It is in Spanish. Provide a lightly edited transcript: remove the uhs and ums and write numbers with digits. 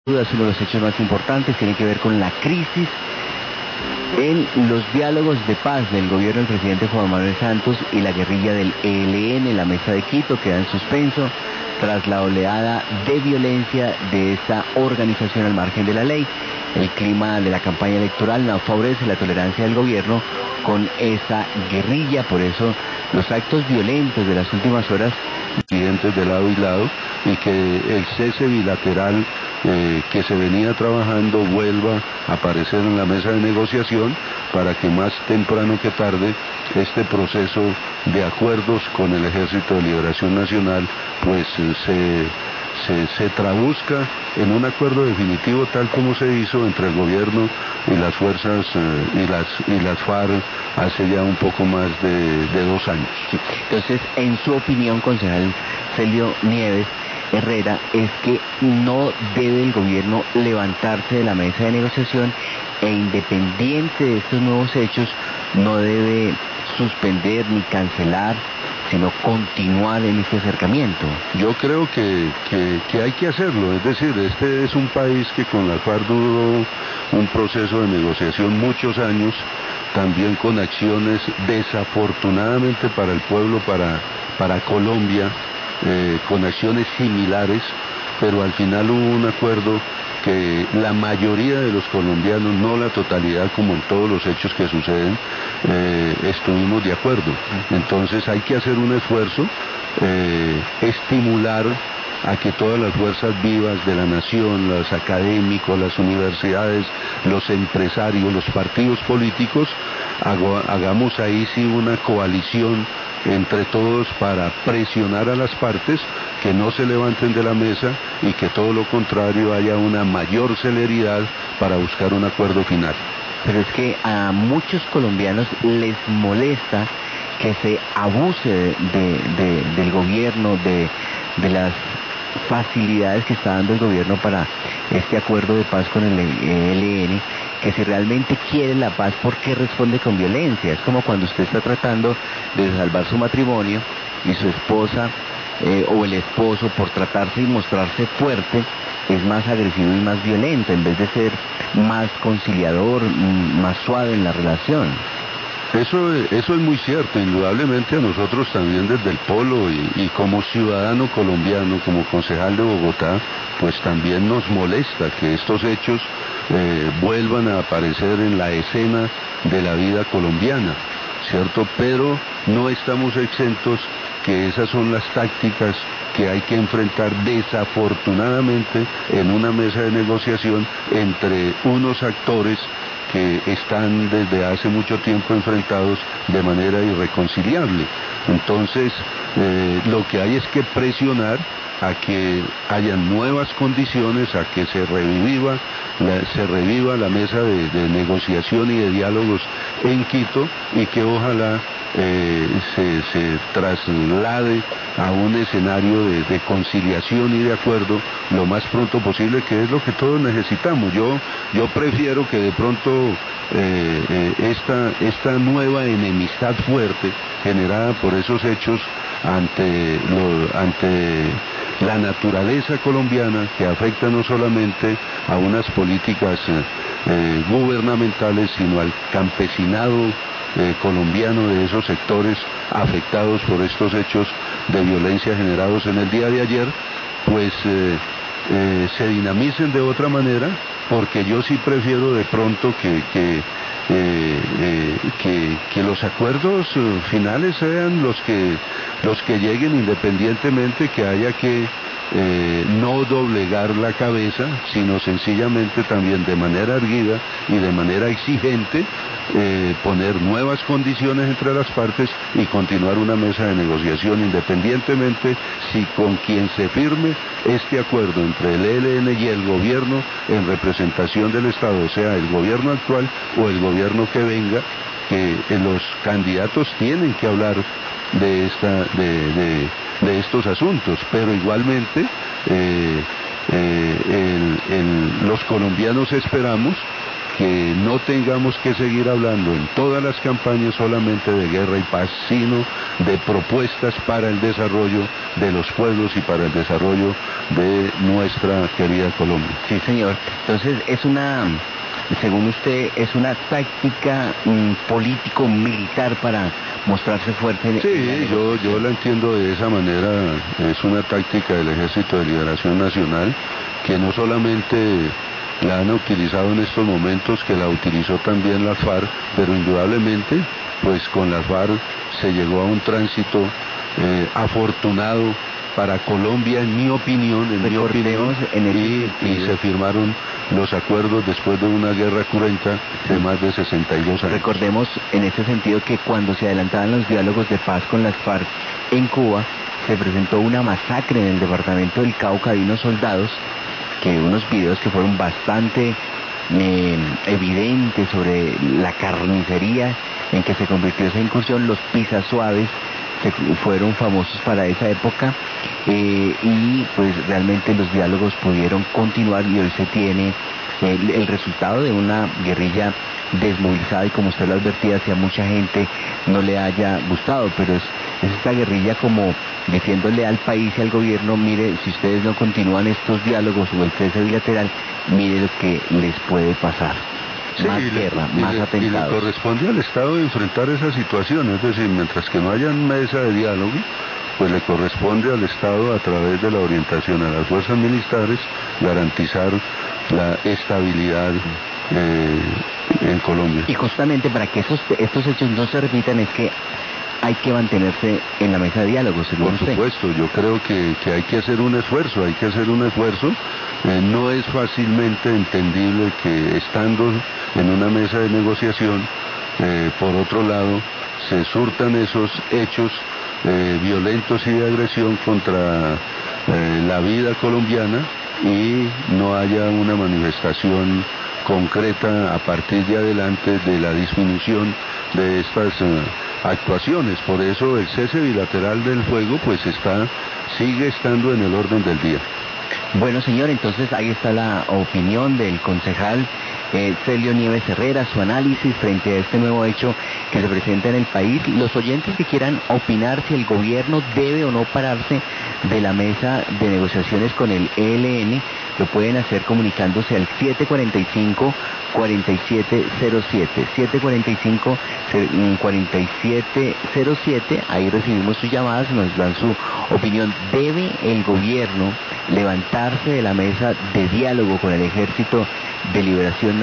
dudas, uno de los hechos más importantes tiene que ver con la crisis en los diálogos de paz del gobierno del presidente Juan Manuel Santos y la guerrilla del ELN. La mesa de Quito queda en suspenso tras la oleada de violencia de esta organización al margen de la ley. El clima de la campaña electoral no favorece la tolerancia del gobierno con esa guerrilla, por eso los actos violentos de las últimas horas presidentes de lado y lado, y que el cese bilateral que se venía trabajando vuelva a aparecer en la mesa de negociación para que más temprano que tarde este proceso de acuerdos con el Ejército de Liberación Nacional pues se traduzca en un acuerdo definitivo tal como se hizo entre el gobierno y las fuerzas y las FARC hace ya un poco más de 2 años. Entonces, en su opinión, concejal Celio Nieves Herrera, es que no debe el gobierno levantarse de la mesa de negociación e independiente de estos nuevos hechos, no debe suspender ni cancelar, sino continuar en este acercamiento. Yo creo que hay que hacerlo, es decir, este es un país que con la FARC duró un proceso de negociación muchos años, también con acciones desafortunadamente para el pueblo, para Colombia, con acciones similares, pero al final hubo un acuerdo que la mayoría de los colombianos, no la totalidad como en todos los hechos que suceden, estuvimos de acuerdo. Entonces hay que hacer un esfuerzo, estimular a que todas las fuerzas vivas de la nación, los académicos, las universidades, los empresarios, los partidos políticos, hagamos ahí sí una coalición entre todos para presionar a las partes que no se levanten de la mesa y que todo lo contrario haya una mayor celeridad para buscar un acuerdo final. Pero es que a muchos colombianos les molesta que se abuse del gobierno, de las facilidades que está dando el gobierno para este acuerdo de paz con el ELN, que si realmente quiere la paz, ¿por qué responde con violencia? Es como cuando usted está tratando de salvar su matrimonio y su esposa o el esposo, por tratarse y mostrarse fuerte, es más agresivo y más violento en vez de ser más conciliador, más suave en la relación. Eso es muy cierto, indudablemente a nosotros también desde el Polo y como ciudadano colombiano, como concejal de Bogotá, pues también nos molesta que estos hechos vuelvan a aparecer en la escena de la vida colombiana, ¿cierto? Pero no estamos exentos que esas son las tácticas que hay que enfrentar desafortunadamente en una mesa de negociación entre unos actores que están desde hace mucho tiempo enfrentados de manera irreconciliable. Entonces, lo que hay es que presionar a que haya nuevas condiciones, a que se reviva la mesa de negociación y de diálogos en Quito y que ojalá se traslade a un escenario de conciliación y de acuerdo lo más pronto posible, que es lo que todos necesitamos. Yo prefiero que de pronto esta nueva enemistad fuerte generada por esos hechos ante la naturaleza colombiana, que afecta no solamente a unas políticas gubernamentales, sino al campesinado colombiano de esos sectores afectados por estos hechos de violencia generados en el día de ayer, pues se dinamicen de otra manera, porque yo sí prefiero de pronto que los acuerdos finales sean los que lleguen, independientemente que haya que no doblegar la cabeza, sino sencillamente también de manera erguida y de manera exigente poner nuevas condiciones entre las partes y continuar una mesa de negociación, independientemente si con quien se firme este acuerdo entre el ELN y el gobierno en representación del Estado, sea el gobierno actual o el gobierno que venga, que los candidatos tienen que hablar de estos asuntos, pero igualmente los colombianos esperamos que no tengamos que seguir hablando en todas las campañas solamente de guerra y paz, sino de propuestas para el desarrollo de los pueblos y para el desarrollo de nuestra querida Colombia. Sí, señor. Entonces, según usted, es una táctica político-militar para mostrarse fuerte. Sí, yo la entiendo de esa manera. Es una táctica del Ejército de Liberación Nacional que no solamente la han utilizado en estos momentos, que la utilizó también la FARC, pero indudablemente, pues con la FARC se llegó a un tránsito afortunado para Colombia, en mi opinión, y se firmaron los acuerdos después de una guerra cruenta de más de 62 años. Recordemos en ese sentido que cuando se adelantaban los diálogos de paz con las FARC en Cuba, se presentó una masacre en el departamento del Cauca de unos soldados, que unos videos que fueron bastante evidentes sobre la carnicería en que se convirtió esa incursión. Los pisas suaves fueron famosos para esa época, y pues realmente los diálogos pudieron continuar, y hoy se tiene el resultado de una guerrilla desmovilizada, y como usted lo advertía, si a mucha gente no le haya gustado, pero es esta guerrilla como diciéndole al país y al gobierno: mire, si ustedes no continúan estos diálogos o el cese bilateral, mire lo que les puede pasar. Sí, más guerra, más atentados. Y le corresponde al Estado enfrentar esa situación, es decir, mientras que no haya mesa de diálogo, pues le corresponde al Estado, a través de la orientación a las fuerzas militares, garantizar la estabilidad en Colombia. Y justamente para que estos hechos no se repitan es que hay que mantenerse en la mesa de diálogo, según usted. Por supuesto, yo creo que hay que hacer un esfuerzo, no es fácilmente entendible que estando en una mesa de negociación, por otro lado, se surtan esos hechos violentos y de agresión contra la vida colombiana, y no haya una manifestación concreta a partir de adelante de la disminución de estas actuaciones. Por eso el cese bilateral del fuego pues sigue estando en el orden del día. Bueno, señor, entonces ahí está la opinión del concejal Celio Nieves Herrera, su análisis frente a este nuevo hecho que se presenta en el país. Los oyentes que quieran opinar si el gobierno debe o no pararse de la mesa de negociaciones con el ELN, lo pueden hacer comunicándose al 745-4707, 745-4707, ahí recibimos sus llamadas, nos dan su opinión. ¿Debe el gobierno levantarse de la mesa de diálogo con el Ejército de Liberación